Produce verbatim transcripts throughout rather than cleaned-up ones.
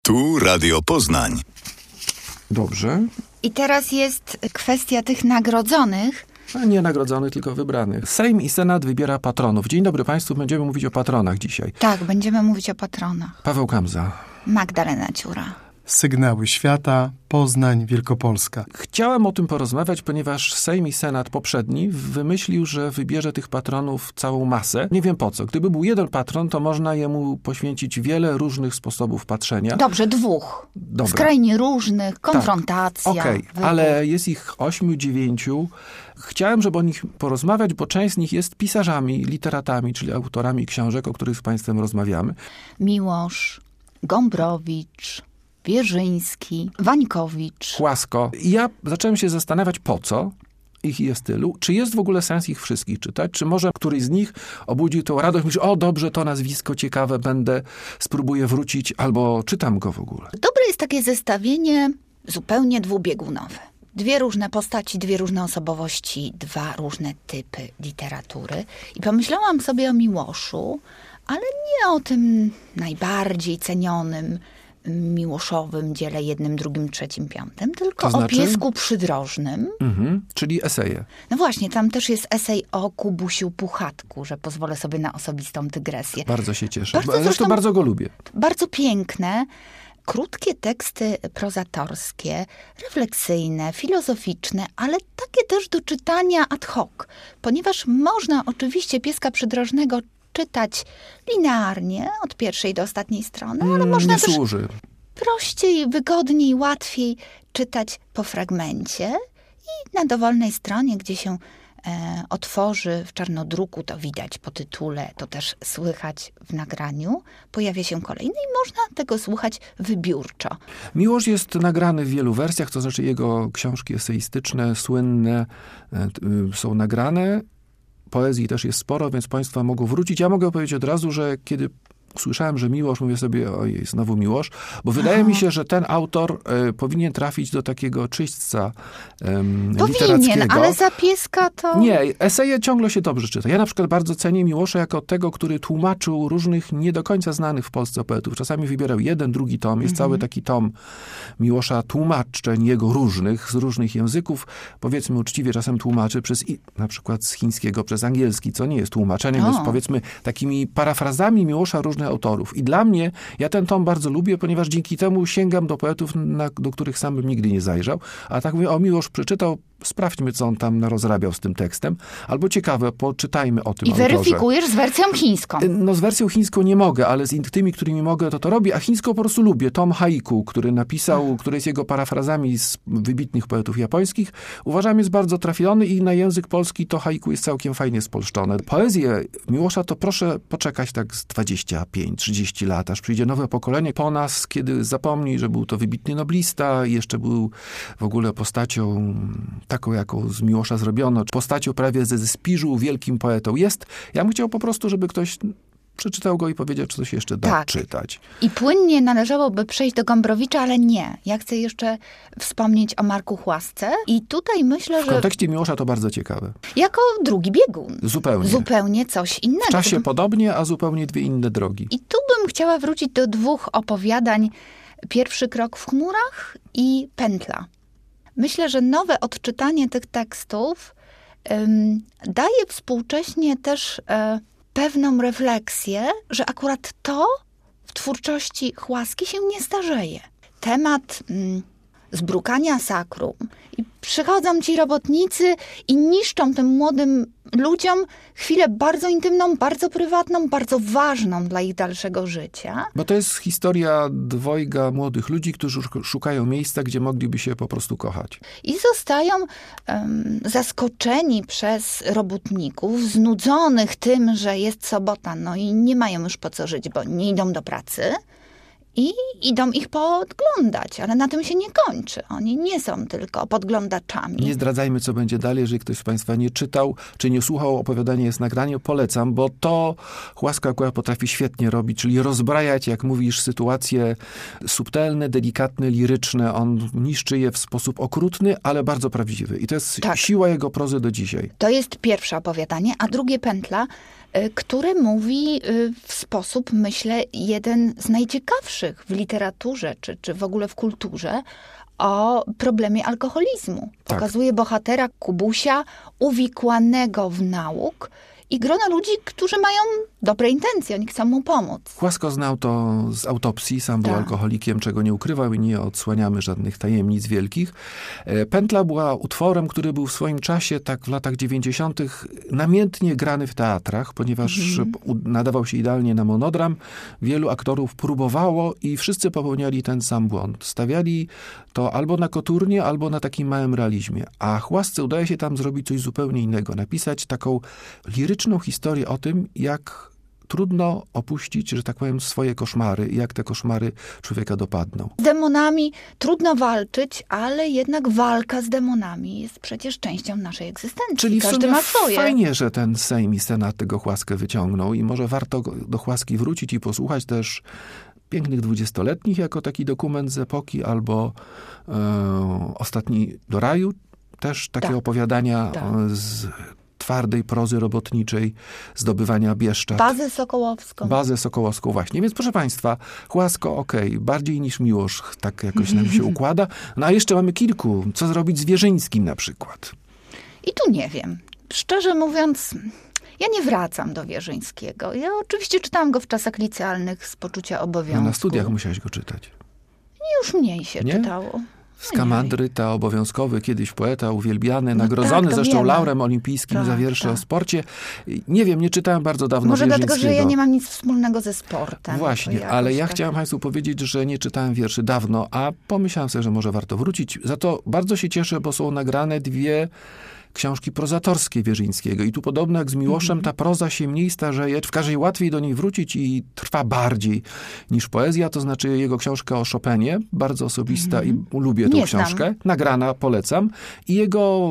Tu Radio Poznań. Dobrze. I teraz jest kwestia tych nagrodzonych. A nie nagrodzonych, tylko wybranych. Sejm i Senat wybiera patronów. Dzień dobry Państwu, będziemy mówić o patronach dzisiaj. Tak, będziemy mówić o patronach. Paweł Kamza. Magdalena Ciura. Sygnały Świata, Poznań, Wielkopolska. Chciałem o tym porozmawiać, ponieważ Sejm i Senat poprzedni wymyślił, że wybierze tych patronów całą masę. Nie wiem po co. Gdyby był jeden patron, to można jemu poświęcić wiele różnych sposobów patrzenia. Dobrze, dwóch. Dobra. Skrajnie różnych, konfrontacja. Tak. Okej, okay. Ale jest ich ośmiu, dziewięciu. Chciałem, żeby o nich porozmawiać, bo część z nich jest pisarzami, literatami, czyli autorami książek, o których z Państwem rozmawiamy. Miłosz, Gombrowicz, Wierzyński, Wańkowicz. Chłasko. I ja zacząłem się zastanawiać, po co ich jest tylu. Czy jest w ogóle sens ich wszystkich czytać? Czy może któryś z nich obudził tą radość, myśli, o dobrze, to nazwisko ciekawe, będę, spróbuję wrócić, albo czytam go w ogóle. Dobre jest takie zestawienie zupełnie dwubiegunowe. Dwie różne postaci, dwie różne osobowości, dwa różne typy literatury. I pomyślałam sobie o Miłoszu, ale nie o tym najbardziej cenionym miłoszowym dziele jednym, drugim, trzecim, piątym, tylko to znaczy? O piesku przydrożnym. Mhm, czyli eseje. No właśnie, tam też jest esej o Kubusiu Puchatku, że pozwolę sobie na osobistą dygresję. Bardzo się cieszę. Bardzo, zresztą, zresztą bardzo go lubię. Bardzo piękne, krótkie teksty prozatorskie, refleksyjne, filozoficzne, ale takie też do czytania ad hoc, ponieważ można oczywiście Pieska Przydrożnego czytać linearnie, od pierwszej do ostatniej strony, ale mm, można nie też służy. prościej, wygodniej, łatwiej czytać po fragmencie i na dowolnej stronie, gdzie się e, otworzy w czarnodruku, to widać po tytule, to też słychać w nagraniu, pojawia się kolejny i można tego słuchać wybiórczo. Miłosz jest nagrany w wielu wersjach, to znaczy jego książki eseistyczne, słynne e, y, są nagrane. Poezji też jest sporo, więc Państwo mogą wrócić. Ja mogę powiedzieć od razu, że kiedy słyszałem, że Miłosz, mówię sobie, ojej, znowu Miłosz, bo wydaje Aha. mi się, że ten autor e, powinien trafić do takiego czyśćca um, literackiego. Powinien, ale za Pieska to... Nie, eseje ciągle się dobrze czyta. Ja na przykład bardzo cenię Miłosza jako tego, który tłumaczył różnych nie do końca znanych w Polsce poetów. Czasami wybierał jeden, drugi tom. Jest mhm. cały taki tom Miłosza tłumaczeń jego różnych, z różnych języków. Powiedzmy uczciwie, czasem tłumaczy przez i, na przykład z chińskiego przez angielski, co nie jest tłumaczeniem, o. jest powiedzmy takimi parafrazami Miłosza różnych autorów. I dla mnie, ja ten tom bardzo lubię, ponieważ dzięki temu sięgam do poetów, na, do których sam bym nigdy nie zajrzał. A tak mówię, o Miłosz przeczytał, sprawdźmy, co on tam narozrabiał z tym tekstem. Albo ciekawe, poczytajmy o tym I autorze. weryfikujesz z wersją chińską. No z wersją chińską nie mogę, ale z tymi, którymi mogę, to to robię. A chińską po prostu lubię. Tom Haiku, który napisał, który jest jego parafrazami z wybitnych poetów japońskich, uważam jest bardzo trafiony i na język polski to haiku jest całkiem fajnie spolszczone. Poezję Miłosza to proszę poczekać tak z dwadzieścia pięć trzydzieści lat, aż przyjdzie nowe pokolenie po nas, kiedy zapomni, że był to wybitny noblista i jeszcze był w ogóle postacią taką, jaką z Miłosza zrobiono, postacią prawie ze spiżu, wielkim poetą jest. Ja bym chciał po prostu, żeby ktoś przeczytał go i powiedział, czy coś jeszcze da tak. czytać. I płynnie należałoby przejść do Gombrowicza, ale nie. Ja chcę jeszcze wspomnieć o Marku Chłasce i tutaj myślę, w że... W kontekście Miłosza to bardzo ciekawe. Jako drugi biegun. Zupełnie. Zupełnie coś innego. W czasie bym... podobnie, a zupełnie dwie inne drogi. I tu bym chciała wrócić do dwóch opowiadań. Pierwszy krok w chmurach i Pętla. Myślę, że nowe odczytanie tych tekstów um, daje współcześnie też um, pewną refleksję, że akurat to w twórczości Chłaski się nie starzeje. Temat um, zbrukania sakrum i przychodzą ci robotnicy i niszczą tym młodym ludziom chwilę bardzo intymną, bardzo prywatną, bardzo ważną dla ich dalszego życia. Bo to jest historia dwojga młodych ludzi, którzy szukają miejsca, gdzie mogliby się po prostu kochać. I zostają um, zaskoczeni przez robotników, znudzonych tym, że jest sobota, no i nie mają już po co żyć, bo nie idą do pracy. I idą ich podglądać, ale na tym się nie kończy. Oni nie są tylko podglądaczami. Nie zdradzajmy, co będzie dalej. Jeżeli ktoś z Państwa nie czytał, czy nie słuchał opowiadania jest nagranie, polecam, bo to Chłaska akurat potrafi świetnie robić, czyli rozbrajać, jak mówisz, sytuacje subtelne, delikatne, liryczne. On niszczy je w sposób okrutny, ale bardzo prawdziwy. I to jest tak. siła jego prozy do dzisiaj. To jest pierwsze opowiadanie, a drugie Pętla który mówi w sposób, myślę, jeden z najciekawszych w literaturze, czy, czy w ogóle w kulturze, o problemie alkoholizmu. Tak. Pokazuje bohatera Kubusia uwikłanego w nauk i grono ludzi, którzy mają dobre intencje, oni chcą mu pomóc. Chłasko znał to z autopsji, sam był Tak. alkoholikiem, czego nie ukrywał i nie odsłaniamy żadnych tajemnic wielkich. Pętla była utworem, który był w swoim czasie, tak w latach dziewięćdziesiątych, namiętnie grany w teatrach, ponieważ mm. nadawał się idealnie na monodram. Wielu aktorów próbowało i wszyscy popełniali ten sam błąd. Stawiali to albo na koturnie, albo na takim małym realizmie. A Chłasce udaje się tam zrobić coś zupełnie innego. Napisać taką liryczną historię o tym, jak trudno opuścić, że tak powiem, swoje koszmary i jak te koszmary człowieka dopadną. Z demonami trudno walczyć, ale jednak walka z demonami jest przecież częścią naszej egzystencji. Czyli w Każdy sumie ma swoje. fajnie, że ten Sejm i Senat tego Chłaskę wyciągnął i może warto do Chłaski wrócić i posłuchać też Pięknych dwudziestoletnich jako taki dokument z epoki, albo e, Ostatni do raju, też takie tak. opowiadania tak. z twardej prozy robotniczej, zdobywania Bieszczad. Bazę Sokołowską. Bazę Sokołowską, właśnie. Więc proszę państwa, Chłasko, okej, okay, bardziej niż Miłosz, tak jakoś nam się układa. No a jeszcze mamy kilku. Co zrobić z Wierzyńskim na przykład? I tu nie wiem. Szczerze mówiąc, ja nie wracam do Wierzyńskiego. Ja oczywiście czytałam go w czasach licealnych z poczucia obowiązku. No na studiach musiałeś go czytać. Już mniej się nie? czytało. Skamandryta, obowiązkowy, kiedyś poeta, uwielbiany, no nagrodzony tak, zresztą wiemy. laurem olimpijskim tak, za wiersze tak. o sporcie. Nie wiem, nie czytałem bardzo dawno Może Wierzyńskiego. dlatego, że ja nie mam nic wspólnego ze sportem. Właśnie, ale ja tak. chciałem państwu powiedzieć, że nie czytałem wierszy dawno, a pomyślałem sobie, że może warto wrócić. Za to bardzo się cieszę, bo są nagrane dwie książki prozatorskie Wierzyńskiego. I tu podobno jak z Miłoszem, ta proza się mniej starzeje, w każdej łatwiej do niej wrócić i trwa bardziej niż poezja. To znaczy jego książka o Chopinie, bardzo osobista mm. i lubię tą Nie książkę. znam. Nagrana, polecam. I jego,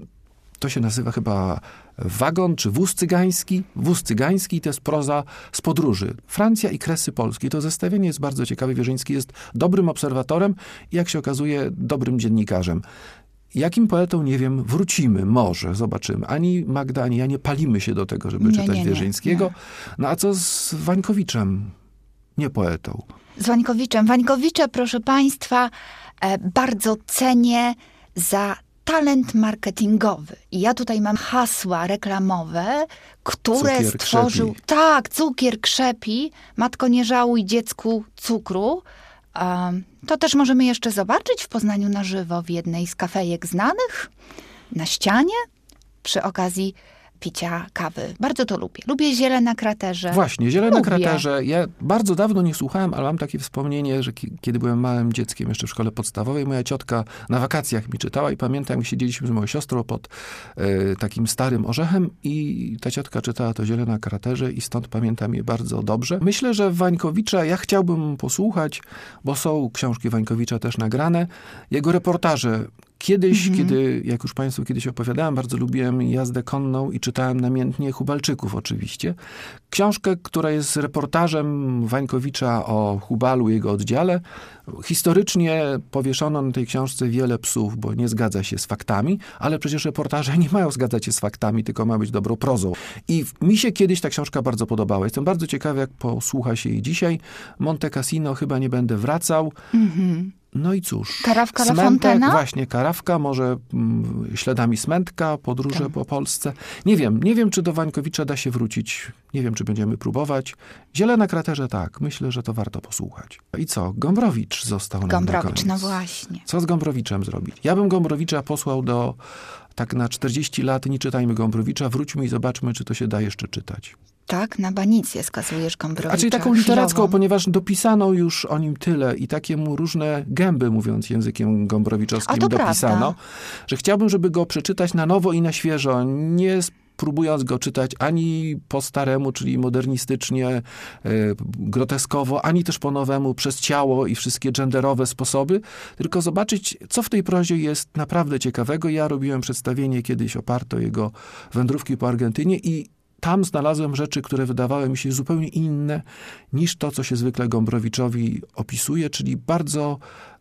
to się nazywa chyba Wagon czy Wóz Cygański. Wóz Cygański to jest proza z podróży. Francja i Kresy Polski. To zestawienie jest bardzo ciekawe. Wierzyński jest dobrym obserwatorem i jak się okazuje, dobrym dziennikarzem. Jakim poetą, nie wiem, wrócimy, może, zobaczymy. Ani Magda, ani ja nie palimy się do tego, żeby nie, czytać nie, Wierzyńskiego. Nie. No a co z Wańkowiczem? Nie poetą. Z Wańkowiczem. Wańkowicza, proszę państwa, e, bardzo cenię za talent marketingowy. I ja tutaj mam hasła reklamowe, które cukier stworzył... Krzepi. Tak, cukier krzepi. Matko, nie żałuj dziecku cukru. Um, to też możemy jeszcze zobaczyć w Poznaniu na żywo w jednej z kafejek znanych, na ścianie, przy okazji picia kawy. Bardzo to lubię. Lubię Ziele na kraterze. Właśnie, Ziele na lubię. kraterze. Ja bardzo dawno nie słuchałem, ale mam takie wspomnienie, że kiedy byłem małym dzieckiem jeszcze w szkole podstawowej, moja ciotka na wakacjach mi czytała i pamiętam, jak siedzieliśmy z moją siostrą pod e, takim starym orzechem i ta ciotka czytała to Ziele na kraterze i stąd pamiętam je bardzo dobrze. Myślę, że Wańkowicza ja chciałbym posłuchać, bo są książki Wańkowicza też nagrane. Jego reportaże. Kiedyś, mhm. kiedy, jak już państwu kiedyś opowiadałem, bardzo lubiłem jazdę konną i czytałem namiętnie Hubalczyków oczywiście. Książkę, która jest reportażem Wańkowicza o Hubalu, jego oddziale. Historycznie powieszono na tej książce wiele psów, bo nie zgadza się z faktami, ale przecież reportaże nie mają zgadzać się z faktami, tylko ma być dobrą prozą. I mi się kiedyś ta książka bardzo podobała. Jestem bardzo ciekawy, jak posłucha się jej dzisiaj. Monte Cassino chyba nie będę wracał. Mhm. No i cóż. Karawka La Smętek, Fontena? Właśnie, Karawka, może mm, śladami Smętka, podróże tak. po Polsce. Nie wiem, nie wiem, czy do Wańkowicza da się wrócić. Nie wiem, czy będziemy próbować. Ziele na kraterze tak. Myślę, że to warto posłuchać. I co? Gombrowicz został nam Gombrowicz, na no koniec. właśnie. Co z Gombrowiczem zrobić? Ja bym Gombrowicza posłał do, tak na czterdzieści lat, nie czytajmy Gombrowicza, wróćmy i zobaczmy, czy to się da jeszcze czytać. Tak, na banicję skazujesz Gombrowicza. A czyli taką literacką, chwilową. ponieważ dopisano już o nim tyle i takie mu różne gęby, mówiąc językiem gombrowiczowskim, A to dopisano, prawda. że chciałbym, żeby go przeczytać na nowo i na świeżo, nie próbując go czytać ani po staremu, czyli modernistycznie, e, groteskowo, ani też po nowemu, przez ciało i wszystkie genderowe sposoby, tylko zobaczyć, co w tej prozie jest naprawdę ciekawego. Ja robiłem przedstawienie kiedyś oparte o jego wędrówki po Argentynie i tam znalazłem rzeczy, które wydawały mi się zupełnie inne niż to, co się zwykle Gombrowiczowi opisuje, czyli bardzo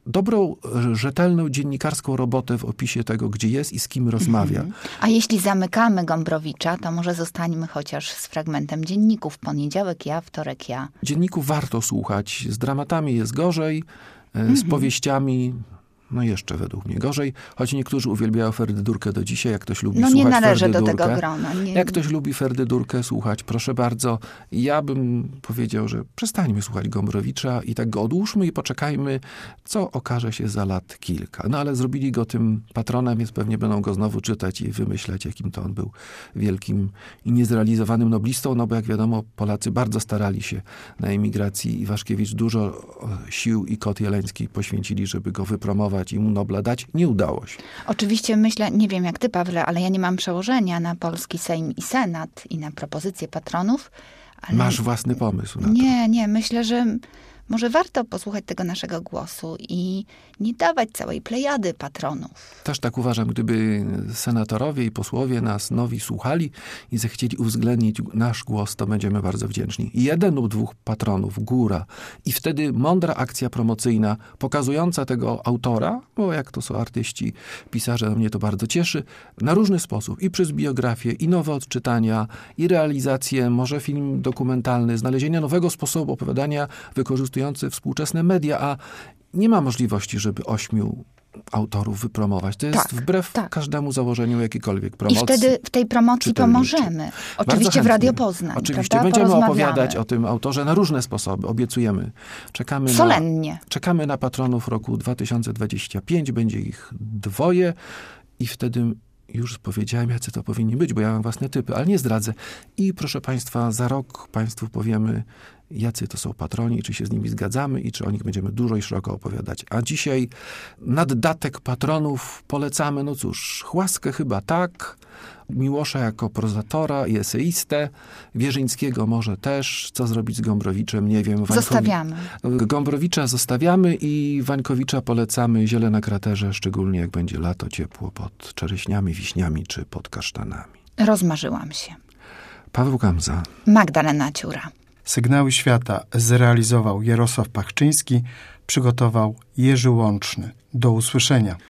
dobrą, rzetelną dziennikarską robotę w opisie tego, gdzie jest i z kim rozmawia. Mhm. A jeśli zamykamy Gombrowicza, to może zostańmy chociaż z fragmentem dzienników. Poniedziałek ja, wtorek ja. Dzienników warto słuchać. Z dramatami jest gorzej, Mhm. z powieściami no jeszcze według mnie gorzej, choć niektórzy uwielbiają Ferdydurkę do dzisiaj, jak ktoś lubi No słuchać nie należę do Ferdydurkę. tego grona. Nie. Jak ktoś lubi Ferdydurkę słuchać, proszę bardzo. Ja bym powiedział, że przestańmy słuchać Gombrowicza i tak go odłóżmy i poczekajmy, co okaże się za lat kilka. No ale zrobili go tym patronem, więc pewnie będą go znowu czytać i wymyślać, jakim to on był wielkim i niezrealizowanym noblistą, no bo jak wiadomo, Polacy bardzo starali się na emigracji i Waszkiewicz dużo sił i Kot Jeleński poświęcili, żeby go wypromować i mu Nobla dać. Nie udało się. Oczywiście myślę, nie wiem jak ty, Pawle, ale ja nie mam przełożenia na polski Sejm i Senat i na propozycje patronów. Ale... Masz własny pomysł na to. Nie, nie. Myślę, że może warto posłuchać tego naszego głosu i nie dawać całej plejady patronów. Też tak uważam, gdyby senatorowie i posłowie nas nowi słuchali i zechcieli uwzględnić nasz głos, to będziemy bardzo wdzięczni. Jeden lub dwóch patronów, góra. I wtedy mądra akcja promocyjna pokazująca tego autora, bo jak to są artyści, pisarze, no mnie to bardzo cieszy, na różny sposób. I przez biografię, i nowe odczytania, i realizację, może film dokumentalny, znalezienie nowego sposobu opowiadania wykorzystujący współczesne media, a nie ma możliwości, żeby ośmiu autorów wypromować. To jest tak, wbrew tak. każdemu założeniu jakiejkolwiek promocji. I wtedy w tej promocji pomożemy. Oczywiście w Radio Poznań. Oczywiście. Prawda? Będziemy opowiadać o tym autorze na różne sposoby. Obiecujemy. Czekamy Solennie. Na, czekamy na patronów roku dwa tysiące dwudziestego piątego. Będzie ich dwoje i wtedy już powiedziałem, jacy to powinni być, bo ja mam własne typy, ale nie zdradzę. I proszę Państwa, za rok Państwu powiemy, jacy to są patroni, czy się z nimi zgadzamy i czy o nich będziemy dużo i szeroko opowiadać. A dzisiaj naddatek patronów polecamy, no cóż, Chłaskę chyba tak, Miłosza jako prozatora i eseistę, Wierzyńskiego może też, co zrobić z Gombrowiczem, nie wiem. Wańkowi... Zostawiamy. Gombrowicza zostawiamy i Wańkowicza polecamy Ziele na kraterze, szczególnie jak będzie lato, ciepło pod czereśniami, wiśniami czy pod kasztanami. Rozmarzyłam się. Paweł Gamza. Magdalena Ciura. Sygnały świata zrealizował Jarosław Pachczyński, przygotował Jerzy Łączny. Do usłyszenia.